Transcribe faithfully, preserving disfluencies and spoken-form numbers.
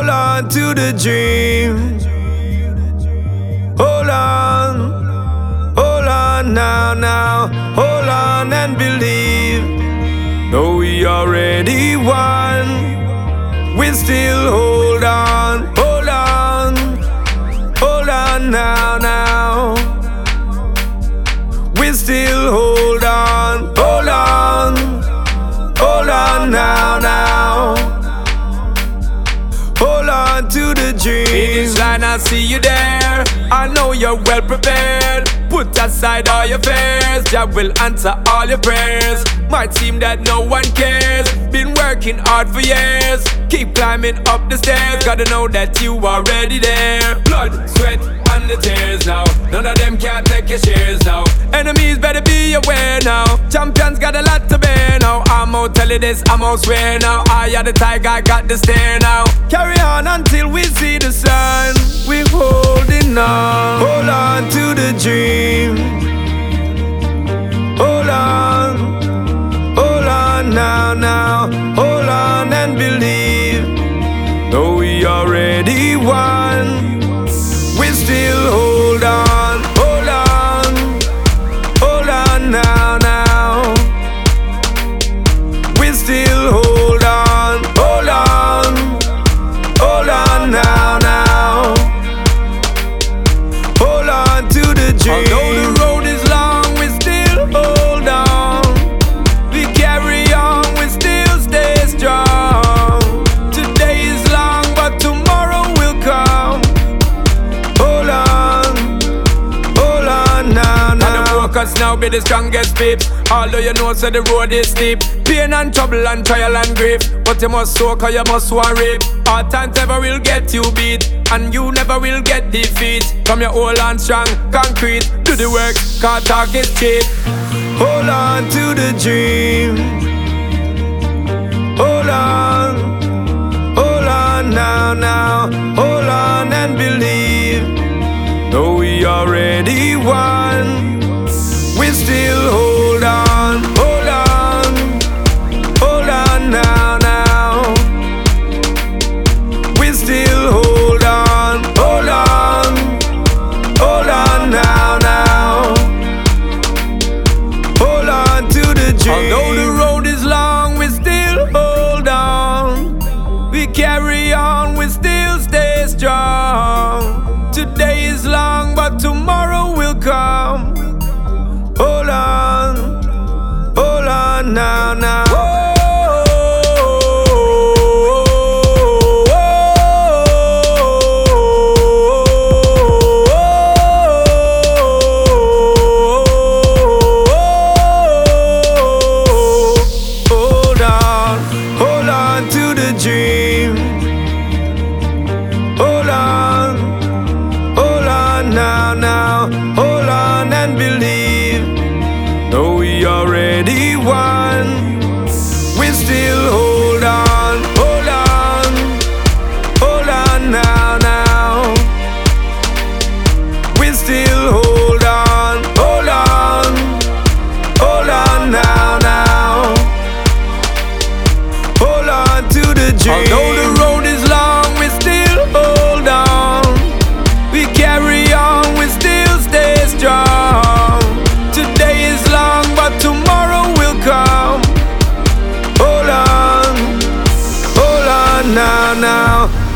on to the dream. Hold on, hold on now, now. Hold on and believe. Though we already won, we still hold on. Hold on, hold on now, now. We still hold on. Hold on, hold on now, now. Hold on to the dream. Finish line, I see you there. I know you're well prepared. Put aside all your fears. Jah will answer all your prayers. Might seem that no one cares. Been working hard for years. Keep climbing up the stairs. Gotta know that you already there. Blood, sweat, and the tears now. None of them can take your shares now. Enemies better be aware now. Champions got a lot to bear now. I'm out tell you this, I'm out swear now. I am the tiger, I got the stare now. Carry on until we see the sun. We holding on. Hold on to the dream. Hold on, hold on now, now. Hold on and believe. Though we already won, we still hold on. Hold on, hold on now, now. We still hold on. Hold on, hold on now, now. Hold on to the dream. Although the road is long, we still hold on. We carry on, we still stay strong. Today is long, but tomorrow will come. Hold on, hold on now, now. And the focus now be the strongest peeps. Although you know so the road is steep. Pain and trouble and trial and grief. But you must soak or you must worry. Hard times never will get you beat, and you never will get defeat. From your whole and strong concrete. Do the work, cause talk is cheap. Hold on to the dream. Hold on, hold on now, now. Hold on and believe. Though we already won, we still hold on. Hold on, hold on now, now. We still hold on. Hold on, hold on now, now. Hold on to the dream. Although the road is long, we still hold on. We carry on, we still stay strong. Today is long, but tomorrow will come. Hold on, hold on now, now. Hold on, hold on to the dream. Hold on, hold on now, now. Hold on and believe. Though we already won, we still hold on. Hold on, hold on now, now. We still hold on. Hold on, hold on now, now. Hold on to the dream. Although the road is long, we still hold on. We carry on, we still stay strong. Today is long, but tomorrow will come. Hold on, hold on now, now.